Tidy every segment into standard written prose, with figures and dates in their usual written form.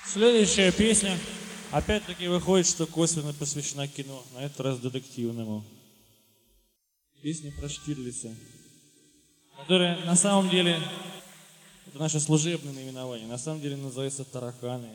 Следующая песня, опять-таки выходит, что косвенно посвящена кино, на этот раз детективному. Песня про Штирлица, которая на самом деле, это наше служебное наименование, на самом деле называется «Тараканы».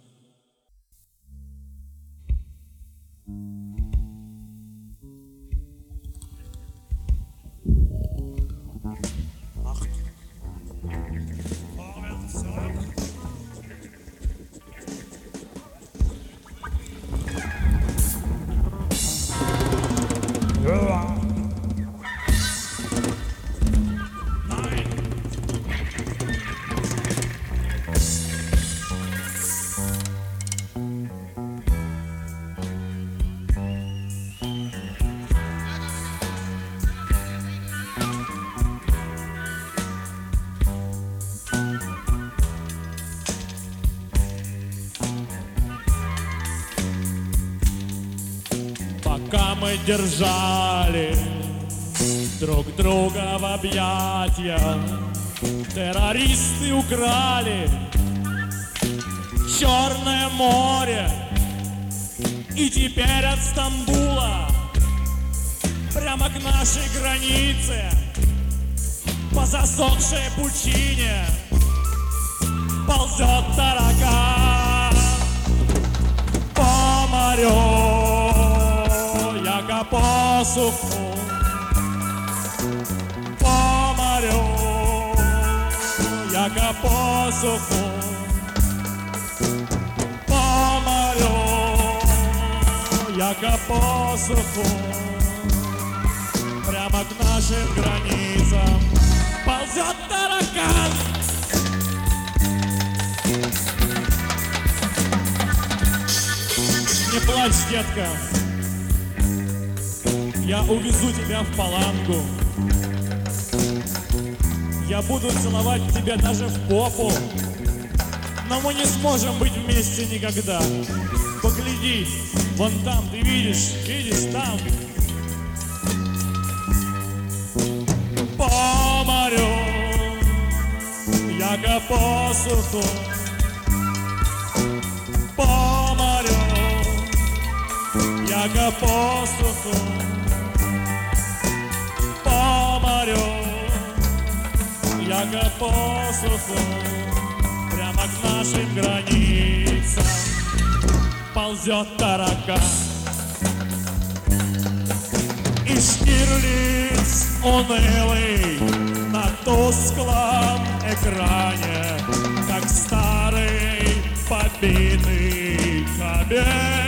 Пока мы держали друг друга в объятиях, террористы украли Черное море. И теперь от Стамбула прямо к нашей границе по засохшей пучине ползет таракан по морю. Яко посуху по морю, яко посуху по морю, яко посуху прямо к нашим границам ползет таракан. Не плачь, детка, я увезу тебя в Палангу. Я буду целовать тебя даже в попу. Но мы не сможем быть вместе никогда. Погляди, вон там, ты видишь там. По морю, яко посуху. По морю, яко посуху. По морю, яко посуху, прямо к нашим границам ползет таракан. И Штирлиц унылый на тусклом экране, как старый побитый кабель,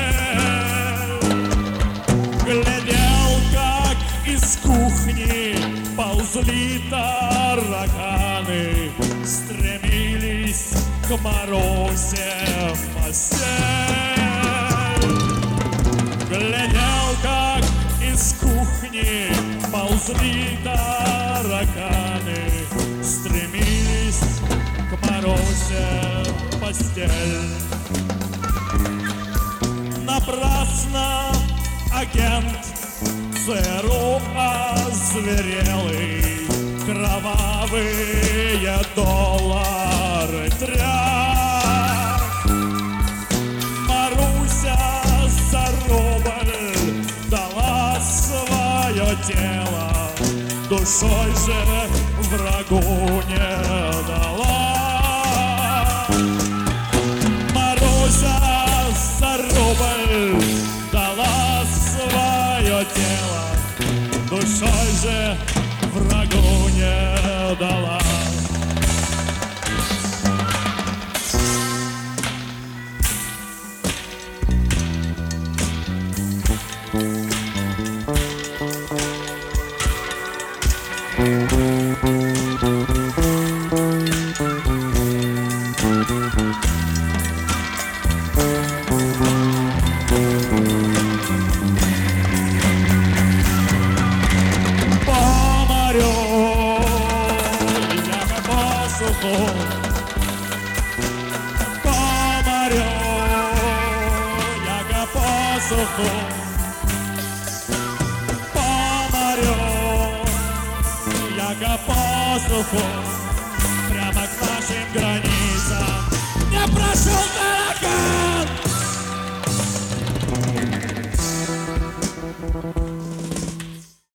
глядел, как из кухни ползли тараканы, стремились к Марусе в постель. Глядел, как из кухни ползли тараканы, стремились к Марусе в постель. Напрасно агент ЦРУ озверелый кровавые доллары тряс. Маруся за рубль дала свое тело, душой же врагу не дала. Маруся за рубль дала свое тело, душой же врагу не дала. По морю, яко посуху, по морю, яко посуху, прямо к нашим границам не прошел таракан. Пока.